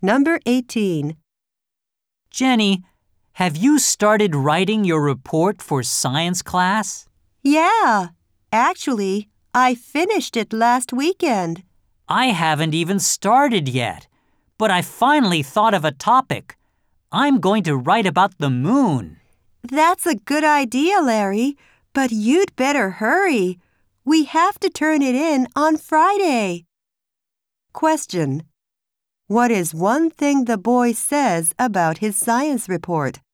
Number 18. Jenny, have you started writing your report for science class? Yeah, actually, I finished it last weekend. I haven't even started yet, but I finally thought of a topic. I'm going to write about the moon. That's a good idea, Larry, but you'd better hurry. We have to turn it in on Friday. Question. What is one thing the boy says about his science report?